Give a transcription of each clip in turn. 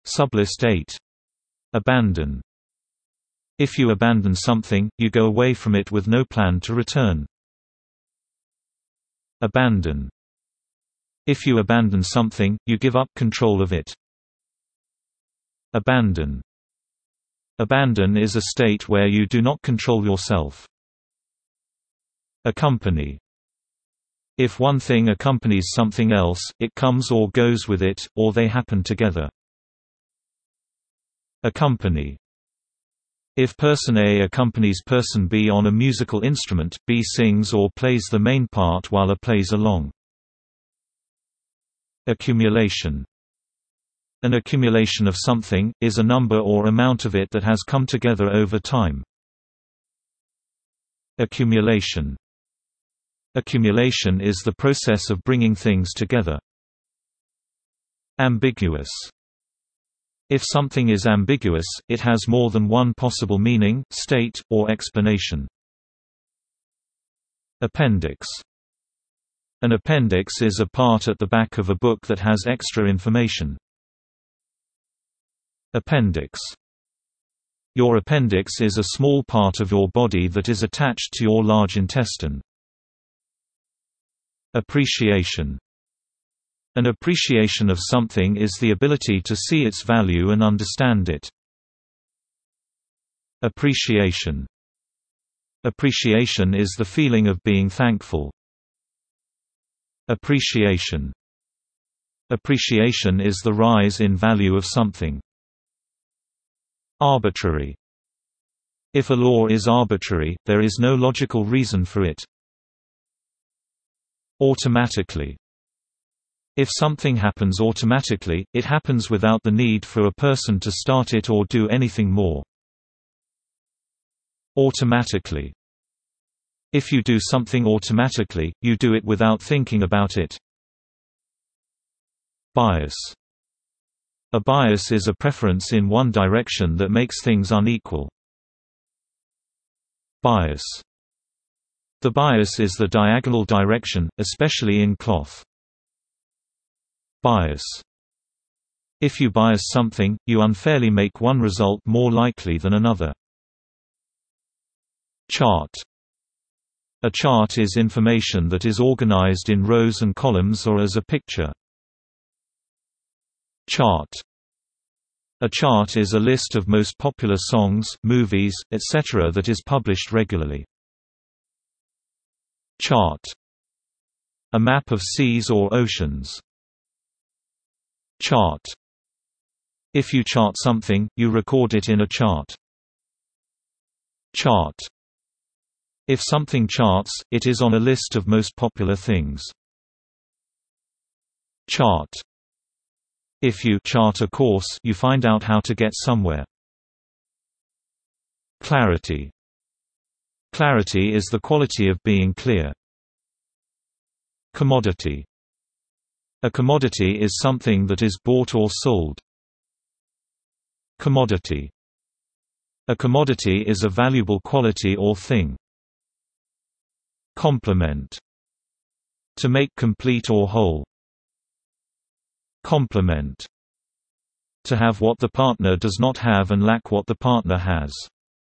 Sublist 8. Abandon. If you abandon something, you go away from it with no plan to return. Abandon. If you abandon something, you give up control of it. Abandon. Abandon is a state where you do not control yourself. Accompany. If one thing accompanies something else, it comes or goes with it, or they happen together. Accompany. If person A accompanies person B on a musical instrument, B sings or plays the main part while A plays along. Accumulation. An accumulation of something, is a number or amount of it that has come together over time. Accumulation. Accumulation is the process of bringing things together. Ambiguous. If something is ambiguous, it has more than one possible meaning, state, or explanation. Appendix. An appendix is a part at the back of a book that has extra information. Appendix. Your appendix is a small part of your body that is attached to your large intestine. Appreciation. An appreciation of something is the ability to see its value and understand it. Appreciation. Appreciation is the feeling of being thankful. Appreciation. Appreciation is the rise in value of something. Arbitrary. If a law is arbitrary, there is no logical reason for it. Automatically. If something happens automatically, it happens without the need for a person to start it or do anything more. Automatically. If you do something automatically, you do it without thinking about it. Bias. A bias is a preference in one direction that makes things unequal. Bias. The bias is the diagonal direction, especially in cloth. Bias. If you bias something, you unfairly make one result more likely than another. Chart. A chart is information that is organized in rows and columns or as a picture. Chart. A chart is a list of most popular songs, movies, etc. that is published regularly. Chart. A map of seas or oceans. Chart. If you chart something, you record it in a chart. Chart. If something charts, it is on a list of most popular things. Chart. If you chart a course, you find out how to get somewhere. Clarity. Clarity is the quality of being clear. Commodity. A commodity is something that is bought or sold. Commodity. A commodity is a valuable quality or thing. Complement. To make complete or whole. Complement. To have what the partner does not have and lack what the partner has.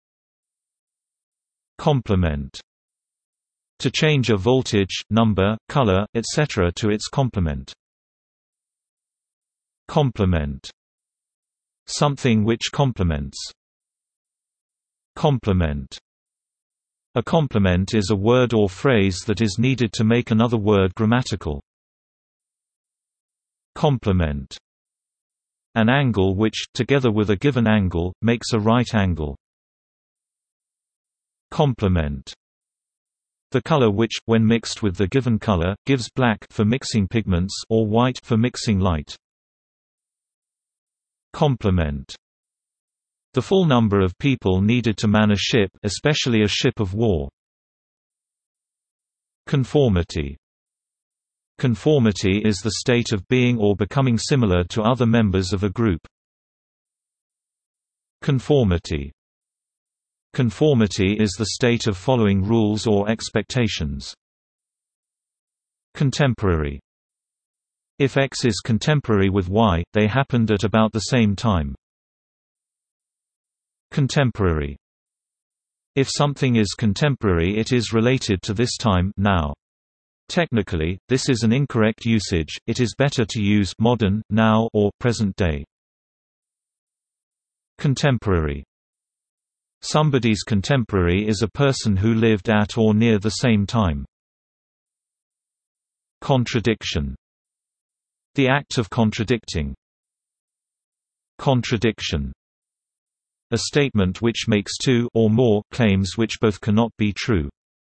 Complement. To change a voltage, number, color, etc. to its complement. Complement. Something which complements. Complement. A complement is a word or phrase that is needed to make another word grammatical. Complement. An angle which, together with a given angle, makes a right angle. Complement. The color which, when mixed with the given color, gives black for mixing pigments or white for mixing light. Complement. The full number of people needed to man a ship, especially a ship of war. Conformity. Conformity is the state of being or becoming similar to other members of a group. Conformity. Conformity is the state of following rules or expectations. Contemporary. If X is contemporary with Y, they happened at about the same time. Contemporary. If something is contemporary, it is related to this time now. Technically, this is an incorrect usage. It is better to use modern, now, or present day. Contemporary. Somebody's contemporary is a person who lived at or near the same time. Contradiction. The act of contradicting. Contradiction. A statement which makes two or more claims which both cannot be true.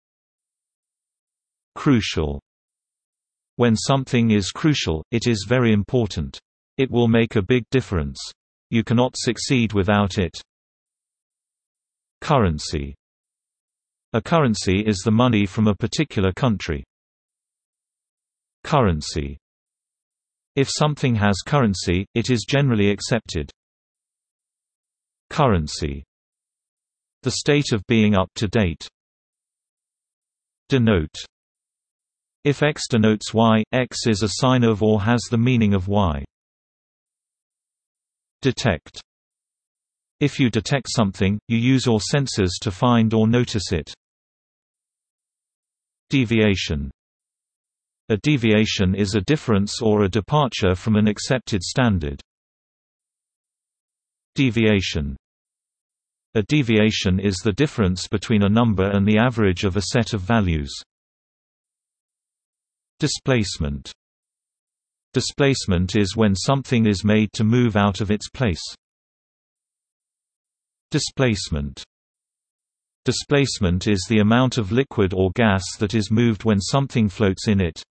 Crucial. When something is crucial, it is very important. It will make a big difference. You cannot succeed without it. Currency. A currency is the money from a particular country. Currency. If something has currency, it is generally accepted. Currency. The state of being up to date. Denote. If X denotes Y, X is a sign of or has the meaning of Y. Detect. If you detect something, you use your senses to find or notice it. Deviation. A deviation is a difference or a departure from an accepted standard. Deviation. A deviation is the difference between a number and the average of a set of values. Displacement. Displacement is when something is made to move out of its place. Displacement. Displacement is the amount of liquid or gas that is moved when something floats in it.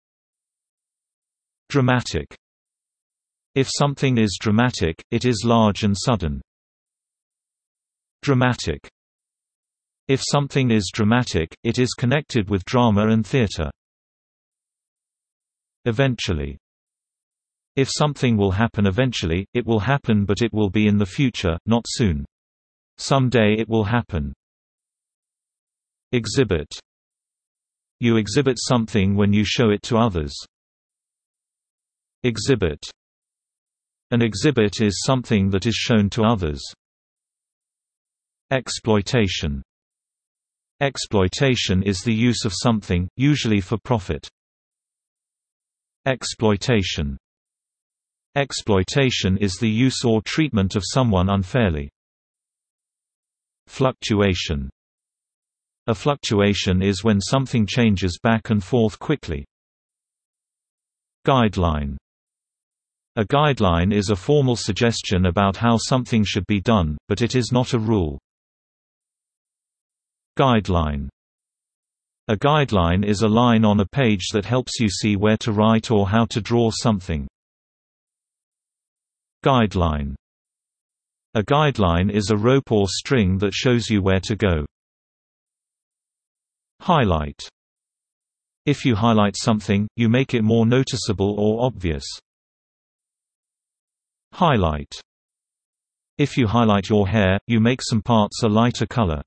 Dramatic. If something is dramatic, it is large and sudden. Dramatic. If something is dramatic, it is connected with drama and theatre. Eventually. If something will happen eventually, it will happen, but it will be in the future, not soon. Someday it will happen. Exhibit. You exhibit something when you show it to others. Exhibit. An exhibit is something that is shown to others. Exploitation. Exploitation is the use of something, usually for profit. Exploitation. Exploitation is the use or treatment of someone unfairly. Fluctuation. A fluctuation is when something changes back and forth quickly. Guideline. A guideline is a formal suggestion about how something should be done, but it is not a rule. Guideline. A guideline is a line on a page that helps you see where to write or how to draw something. Guideline. A guideline is a rope or string that shows you where to go. Highlight. If you highlight something, you make it more noticeable or obvious. Highlight. If you highlight your hair, you make some parts a lighter color.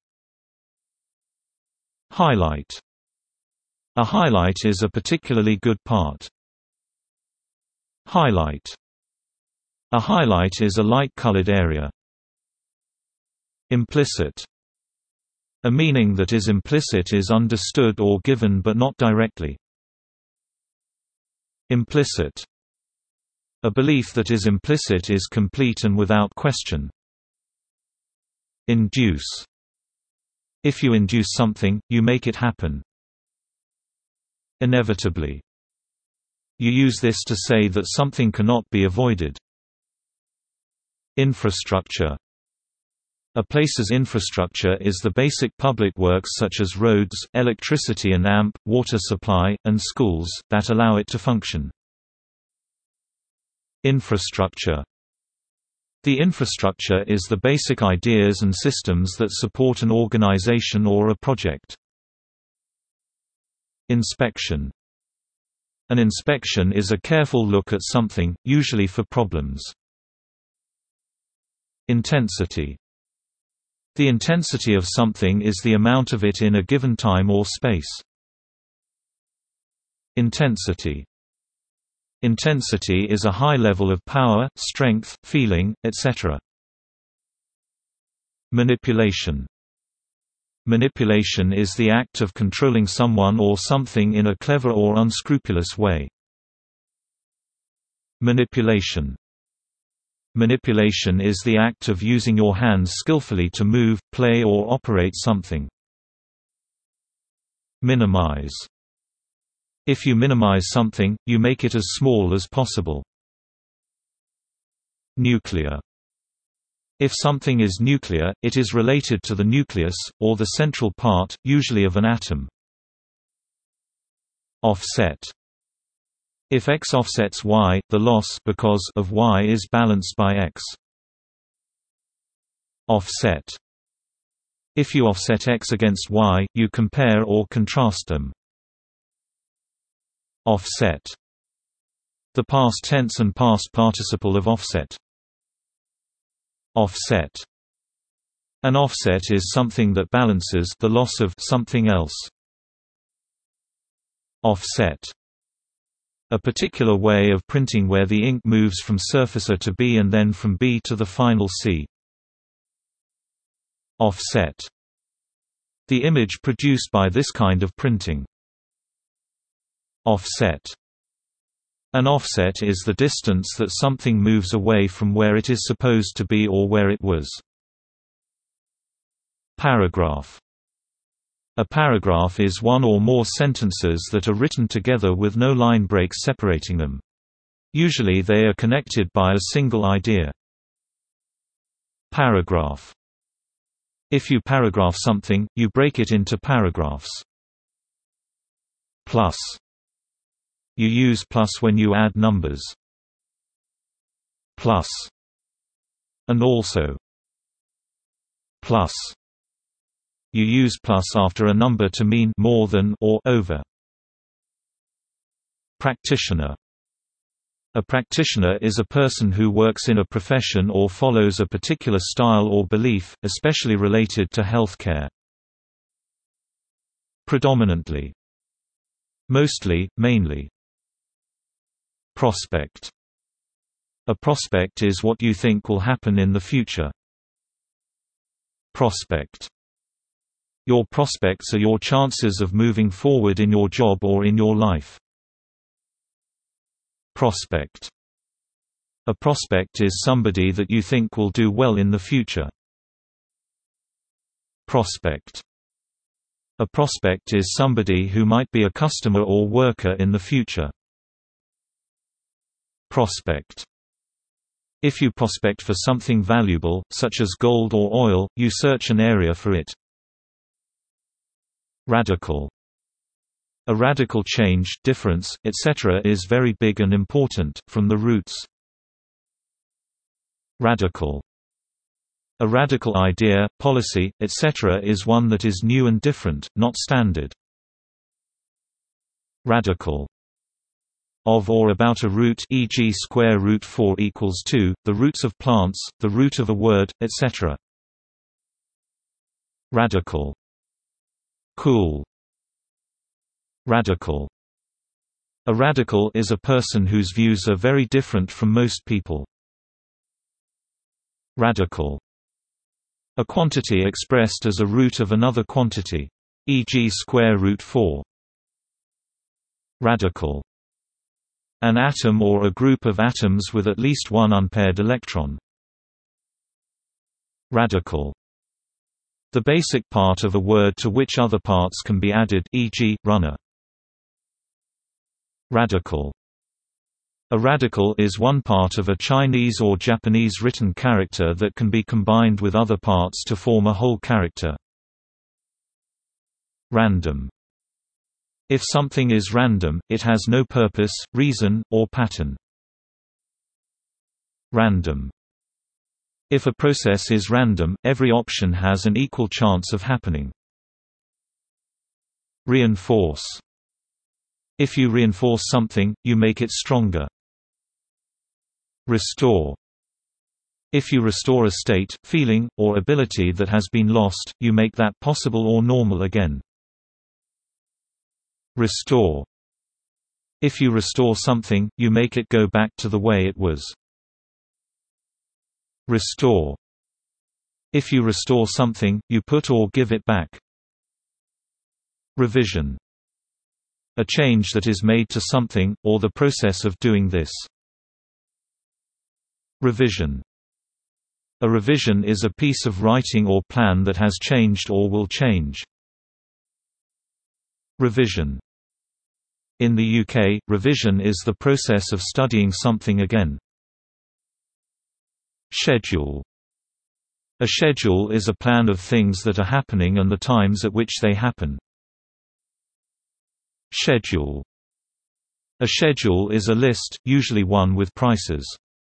Highlight. A highlight is a particularly good part. Highlight. A highlight is a light-colored area. Implicit. A meaning that is implicit is understood or given but not directly. Implicit. A belief that is implicit is complete and without question. Induce. If you induce something, you make it happen. Inevitably. You use this to say that something cannot be avoided. Infrastructure. A place's infrastructure is the basic public works such as roads, electricity and water supply, and schools, that allow it to function. Infrastructure. The infrastructure is the basic ideas and systems that support an organization or a project. Inspection. An inspection is a careful look at something, usually for problems. Intensity. The intensity of something is the amount of it in a given time or space. Intensity. Intensity is a high level of power, strength, feeling, etc. Manipulation. Manipulation is the act of controlling someone or something in a clever or unscrupulous way. Manipulation. Manipulation is the act of using your hands skillfully to move, play or operate something. Minimize. If you minimize something, you make it as small as possible. Nuclear. If something is nuclear, it is related to the nucleus, or the central part, usually of an atom. Offset. If X offsets Y, the loss because of Y is balanced by X. Offset. If you offset X against Y, you compare or contrast them. Offset. The past tense and past participle of offset. Offset. An offset is something that balances the loss of something else. Offset. A particular way of printing where the ink moves from surface A to B and then from B to the final C. Offset. The image produced by this kind of printing. Offset. An offset is the distance that something moves away from where it is supposed to be or where it was. Paragraph. A paragraph is one or more sentences that are written together with no line breaks separating them. Usually they are connected by a single idea. Paragraph. If you paragraph something, you break it into paragraphs. Plus. You use plus when you add numbers. Plus. And also. Plus. You use plus after a number to mean more than or over. Practitioner. A practitioner is a person who works in a profession or follows a particular style or belief, especially related to healthcare. Predominantly. Mostly, mainly. Prospect. A prospect is what you think will happen in the future. Prospect. Your prospects are your chances of moving forward in your job or in your life. Prospect. A prospect is somebody that you think will do well in the future. Prospect. A prospect is somebody who might be a customer or worker in the future. Prospect. If you prospect for something valuable, such as gold or oil, you search an area for it. Radical. A radical change, difference, etc. is very big and important, from the roots. Radical. A radical idea, policy, etc. is one that is new and different, not standard. Radical. Of or about a root, e.g. square root 4 equals 2, the roots of plants, the root of a word, etc. Radical. Cool. Radical. A radical is a person whose views are very different from most people. Radical. A quantity expressed as a root of another quantity. E.g. square root 4. Radical. An atom or a group of atoms with at least one unpaired electron. Radical. The basic part of a word to which other parts can be added, e.g., runner. Radical. A radical is one part of a Chinese or Japanese written character that can be combined with other parts to form a whole character. Random. If something is random, it has no purpose, reason, or pattern. Random. If a process is random, every option has an equal chance of happening. Reinforce. If you reinforce something, you make it stronger. Restore. If you restore a state, feeling, or ability that has been lost, you make that possible or normal again. Restore. If you restore something, you make it go back to the way it was. Restore. If you restore something, you put or give it back. Revision. A change that is made to something, or the process of doing this. Revision. A revision is a piece of writing or plan that has changed or will change. Revision. In the UK, revision is the process of studying something again. Schedule. A schedule is a plan of things that are happening and the times at which they happen. Schedule. A schedule is a list, usually one with prices.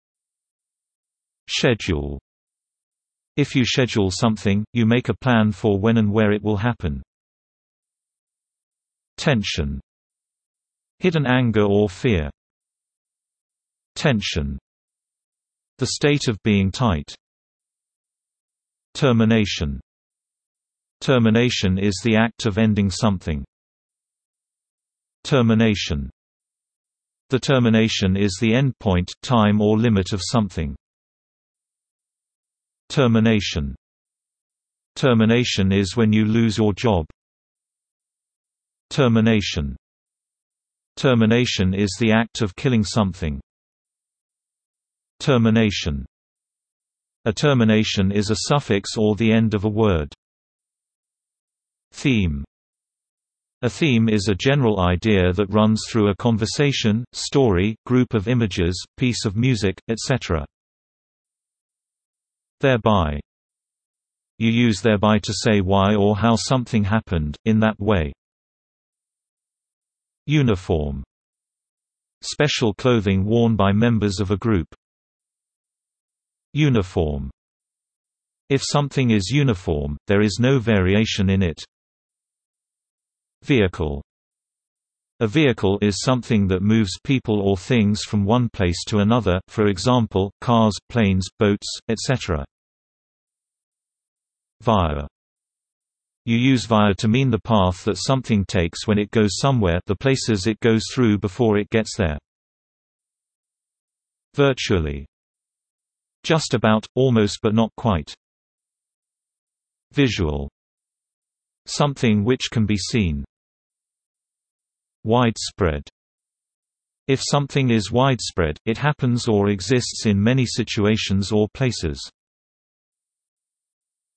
Schedule. If you schedule something, you make a plan for when and where it will happen. Tension. Hidden anger or fear. Tension. The state of being tight. Termination. Termination is the act of ending something. Termination. The termination is the end point, time or limit of something. Termination. Termination is when you lose your job. Termination. Termination is the act of killing something. Termination. A termination is a suffix or the end of a word. Theme. A theme is a general idea that runs through a conversation, story, group of images, piece of music, etc. Thereby. You use thereby to say why or how something happened, in that way. Uniform. Special clothing worn by members of a group. Uniform. If something is uniform, there is no variation in it. Vehicle. A vehicle is something that moves people or things from one place to another, for example, cars, planes, boats, etc. Via. You use via to mean the path that something takes when it goes somewhere, the places it goes through before it gets there. Virtually. Just about, almost but not quite. Visual. Something which can be seen. Widespread. If something is widespread, it happens or exists in many situations or places.